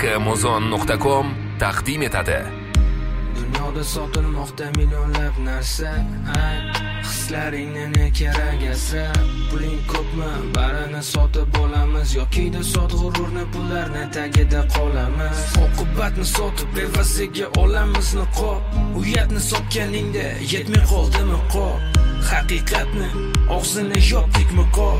Amazon.com taqdim etadi. Dunyoda sotilmoqda millionlab narsa, hislaringni ne kerak asrab. Puling ko'pmi, barini sotib olamiz yoki da sot g'ururni, pullarni tagida qolamiz. Oqibatni sotib evaziga olamiz niqob. Uyatni sotganingda yetmay qoldimi qop. Haqiqatni og'zini yopdikmi qop.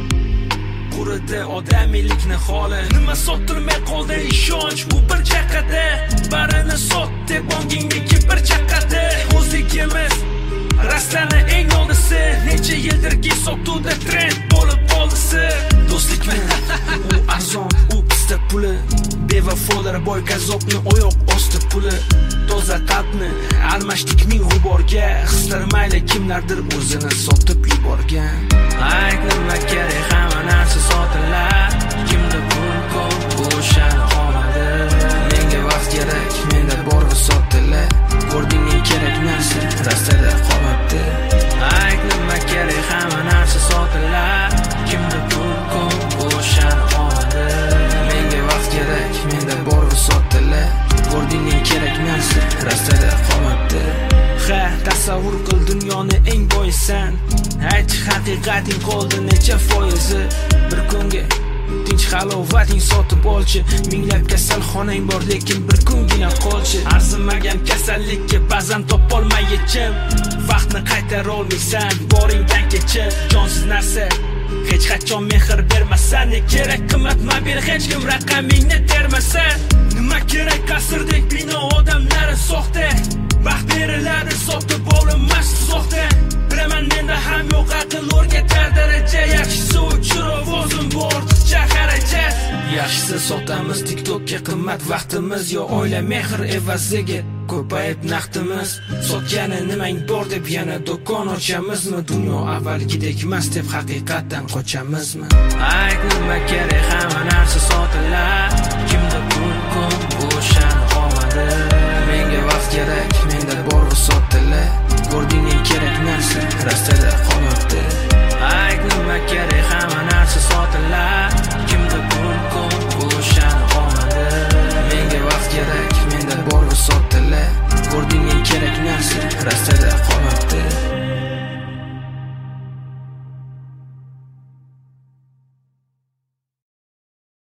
Quridi odamiylikni holi. Nima sotilmay qoldi ishonch, bu bir chaqada. Barini sot deb ongingdagi bir chaqada. O'zligimiz rastlarni eng oldisi. Necha yildirki sotuvda trend bo'lib qoldisi. Do'stlikmi? U arzon, u pista puli. Bevafolar boy gazobni oyoq osti puli. Toza qalbni almashdik ming g'uborga. Hislar mayli kimlardir o'zini sotib yuborgan. Ayt nima kerak, hamma narsa sotilar. Kimda pul ko'p, bu shani omadi. Menga vaqt kerak, menda bor va sotilar. Ko'rding kerak narsa rastada qolmabdi. Ayt nima kerak, hamma narsa sotilar. Kimda pul ko'p, bu shani omadi. Menga vaqt kerak, menda bor va sotilar. Ko'rding kerak narsa rastada qolmabdi. Tasavvur qil dunyoni eng boysan. Ayt haqiqating qoldi necha foizi. Bir kunga tinch halovating sotib olchi. Minglab kasalxonang bor lekin bir kungina qolchi. Arzimagan kasallikka ba'zan topolmay yechim. Vaqtni qaytara olmaysan, boringdan kechib. Jonsiz narsa hech qachon mehr bermasa. Ne kerak qimmat mobil, hech kim raqamingni termasa. Nima kerak qasrdek bino, odamlari soxta. Baxt beriladi sotib olinmas soxta. Bilaman menda ham yo'q aql o'rgatar daraja. Yaxshisi o'chir ovozim bu ortiqcha xarajat. Yaxshisi sotamiz TikTokka qimmat vaqtimiz, yo oila mehr evaziga ko'payib naqdimiz. Sotgani nimang bor deb yana do'kon ochamizmi? Dunyo avvalgidek emas deb haqiqatdan qochamizmi? Ayt nima kerak, hamma narsa sotilar. Kimda pul ko'p, bu shani omadi. Menga vaqt kerak, menda bor va sotilar. Ko'rding kerak narsa rastada qolmabdi. Ayt nima kerak, hamma narsa sotilar. Kimda pul ko'p, bu shani omadi. Menga vaqt kerak, menda bor va sotilar. Ko'rding kerak narsa rastada